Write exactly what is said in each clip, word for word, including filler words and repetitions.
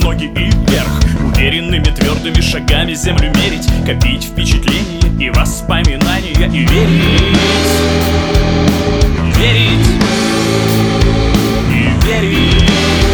ноги и вверх, уверенными твердыми шагами землю мерить, копить впечатления и воспоминания и верить, верить и верить,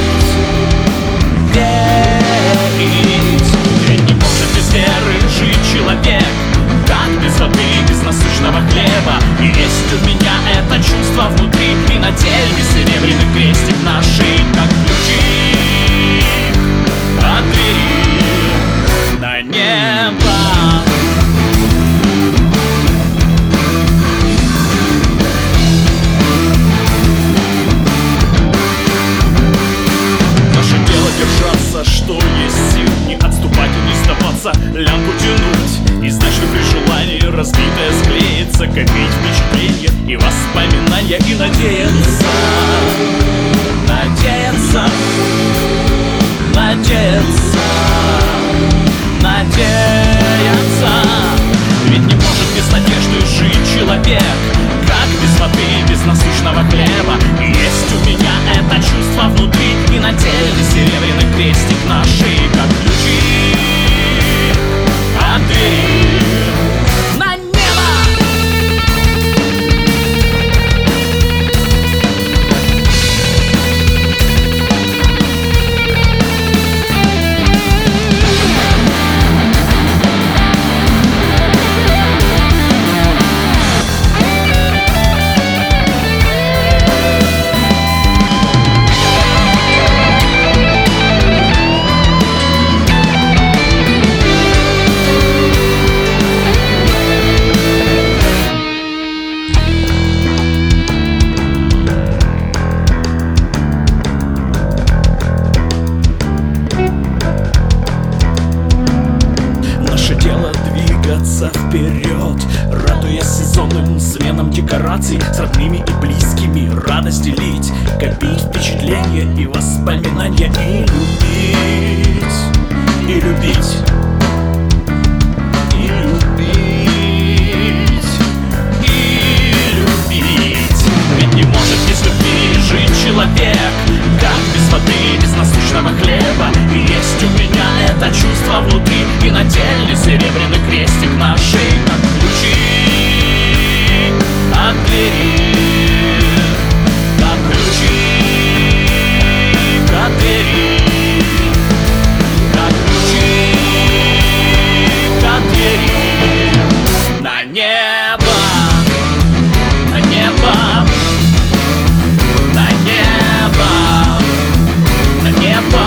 верить. Ведь не может без веры жить человек, как без воды, без насущного хлеба. И есть у меня это чувство внутри, и на тельме серебряный крестик на шее, как ключи от двери на небо. Наше дело держаться, что есть сил, не отступать и не сдаваться, лямку тянуть, и знать, что при желании разбитое склеится, копить впечатления и воспоминания и надеяться, надеяться, надеяться, надеяться. Ведь не может без надежды жить человек, как без воды, без насущного хлеба. И есть у меня это чувство внутри, и на теле серебряный крестик на шее, как ключи от двери на небо. Вперед, радуясь сезонным сменам декораций, с родными и близкими радость делить, копить впечатления и воспоминания, и любить, и любить, и любить, и любить. Ведь не может без любви жить человек, как без воды, без насущного хлеба. И есть у меня это чувство внутри, и на теле серебряный крестик на шее, как ключи от двери, как ключи от двери, как ключи от двери на небо, на небо, на небо, на небо.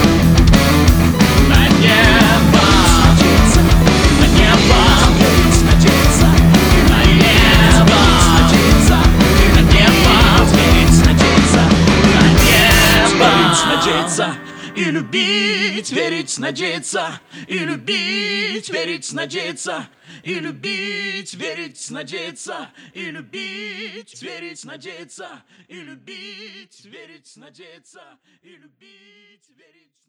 И любить, верить, надеяться, и любить, верить, надеяться, и любить, верить, надеяться, и любить, верить, надеяться, и любить, верить, надеяться, и любить, верить.